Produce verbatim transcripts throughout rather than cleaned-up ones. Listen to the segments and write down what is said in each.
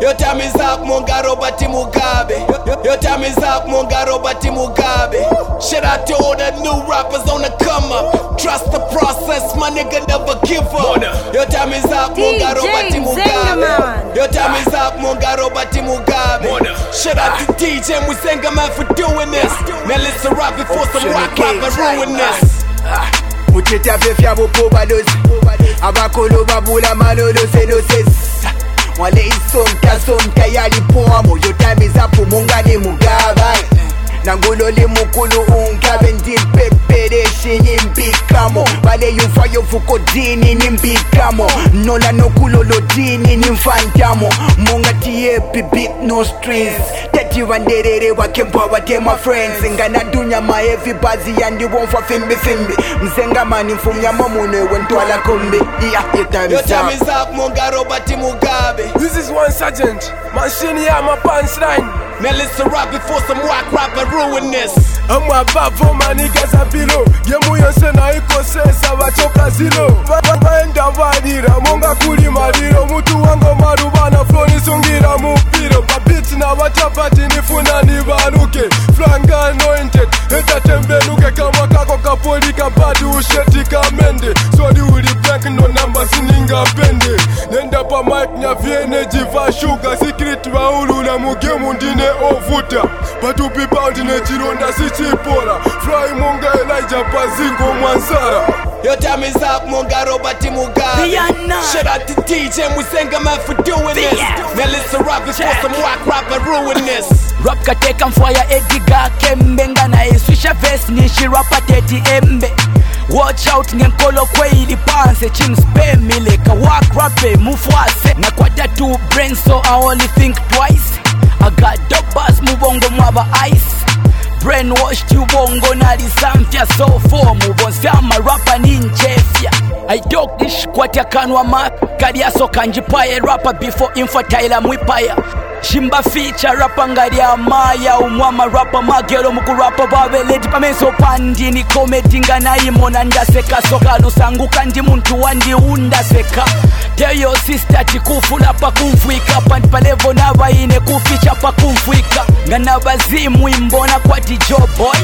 Your time is up, Monga Robert Mugabe. Your time is up, Monga Robert Mugabe. Shout out to all the new rappers on the come up. Trust the process, my nigga, never give up. Your time is up, Monga Robert Mugabe. Your time is up, Monga Robert Mugabe. Shout out to D J Muzenga man for doing this. Now listen rap before some rock rap and ruin this. Mutete afefya bopobalozi abakolo babula malolo senoses wale isonta sonta yalipoamo. Your time is up, Mungane Mugabe. Nangolole mukulu ungabe ndipepeleshe nimbikamo. Bale yufa yofuko dini nimbikamo. Nola nokulolo dini nimfantamo. Munga tiepi beat no strings. Teti wanderere wakempa wate my friends. Ngana dunya ma heavy bazi yandi wonfa fimbi fimbi. Mzenga mani mfumya mamune wentwala kumbi. Yeah, your time is up. Your time is up, Monga Robert Mugabe. This is one sergeant. Machine ya my punchline. Now listen rap before some rock rap and ruin this. I'm a bavo manigas a below. Yemu yose na iko sesa wachoka zilo. Vaenda vadira monga kuli madiro. Mutu wango marubana floni sungira mupiro. Babiti na wachapati nifuna nivanuke. Flanga anointed eta tembenuke kama kako kapoli kapati usheti kamende. So di uli blank no number sininga pende. Nenda pa mic nya viene jiva sugar. Secret wa ulu na mugemu ndine ovuta. Batu pipa ndine chironda si chipora. Fly Monga Elijah Pazingo Mwanzara. Your time is up, Monga Robert Mugabe. Shout out to D J Muzenga man for doing this. Now listen rap before some rock rap and ruin this. Rap kateka mfwaya ediga kembe. Ngana iswisha face nishi rapa teti embe. Watch out ngenkolo kweili panse. Chings pay me like a walk rappe mufwase. Na kwata two brains so I only think twice. I got dope bars mubongo mwaba ice. Brainwashed you bongo na lisamfya. So for mubonsia marapa ninjefya. I talk this kwatya kanwa ma. Kadiaso kanjipaye rapper before infertile mwipaya. Shimba feature rapa ngari ya maya. Umwama rapa magero muku rapa bawe leti pameso pandi ni komedi ngana imona ndaseka. Soka lusangu kandi muntu wandi undaseka. Tell your sister tikufula pa kumfuika. Pandi palevo na vaine kuficha pa kumfuika. Ngana bazimu imbona kwa ti job boy.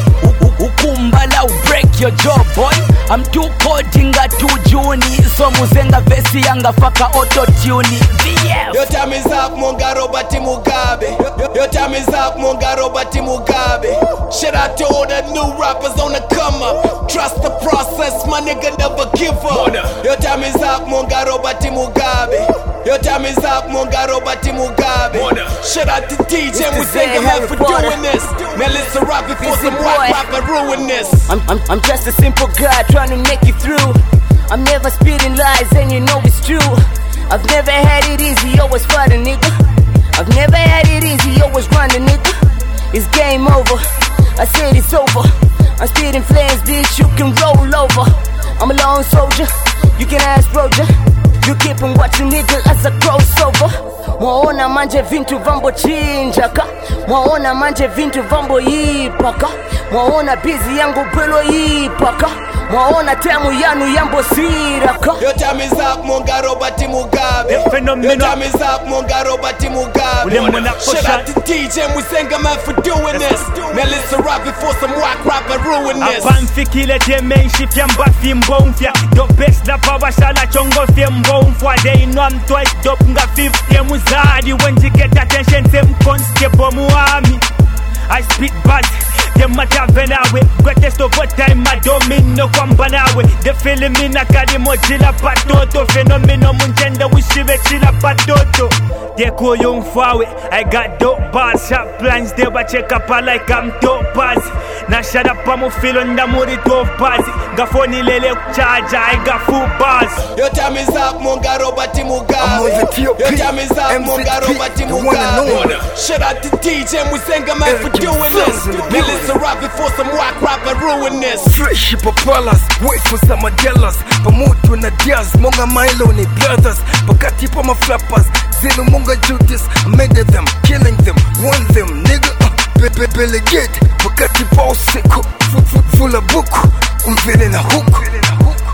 Ukumbala u break your job boy. I'm too cold inga too juni. So muzenga vesi yanga faka auto tuni. Your time is up, Monga Robert Mugabe. Your time is up, Monga Robert Mugabe. Shout out to all the new rappers on the come up. Trust the process, my nigga, never give up. Your time is up, Monga Robert Mugabe. Your time is up, Monga Robert Mugabe. Shout out to D J Muzenga man for doing this. Now listen rap before some rock rap and ruin this. I'm, I'm, I'm just a simple guy trying to make it through. I'm never spitting lies and you know it's true. I've never had it easy, always fight a nigga. I've never had it easy, always grind a nigga. It's game over, I said it's over. I'm spitting flames, bitch, you can roll over. I'm a lone soldier, you can ask Roger. You keep on watching nigga as I cross over. Mwaona manje vintu vambo chinjaka. Mwaona manje vintu vambo yipaka. Mwaona busy yangu pelo yipaka. Mwaona temu yanu yambo siraka. Your time is up, Monga Robert Mugabe. Your time is up, Monga Robert Mugabe. Shout out to D J Muzenga man for doing this. Now listen rap before some rock rap and ruin this. Apanfikile teme shifya mbafi mbomfya. Do best na power shala chongo fye mbomfwa. They know I'm twice dope nga fifth ye muzadi. When you get attention them constable muami. I spit bad. Them matavelawe. Greatest of all time I domino kwambanawe. The feeling me na kalimo chila patoto. Fenomeno munjenda wishive chila patoto. Deko yung fawe. I got dope bars. Sharp plans they wa check up like I'm dope bars. Na shut up amu feel on the muri twelve bars. Gafoni lele charge I got full bars. Your time is up, Monga Robert Mugabe. Your time is up, Monga Robert Mugabe. Shout out to D J Muzenga man for doing this. Now listen rap before some rock rap and ruin this. Fresh papalas, wait for some Adelas. Pamutu na Diaz, Monga Milo ni brothers. Pakati pa ma flappers, Zeno Monga Judas. I made them, killing them, won them, nigga. Pepe Pele get, Pakati pa useko. Full of book, umvele na hook.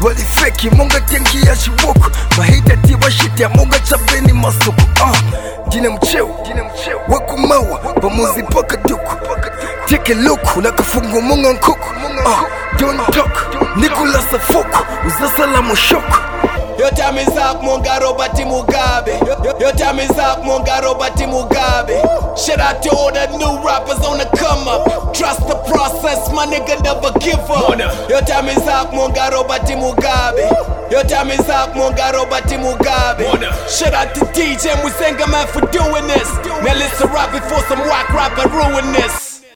bali feki munga tengi ya shibuku mahita tiwa shiti ya munga chabeni masuku uh. Dine mcheo wakumawa pamuzi paka duku take a look nakafungu munga nkuku uh. Don't talk Nicolas Afuku uzasalamu shoku. Your time is up, Monga Robert Mugabe. Your, your time is up, Monga Robert Mugabe. Shout out to all the new rappers on the come up. Trust the process, my nigga, never give up. Your time is up, Monga Robert Mugabe. Your time is up, Monga Robert Mugabe. Shout out to D J Musenga man for doing this. Now listen rap before some whack rapper ruin this.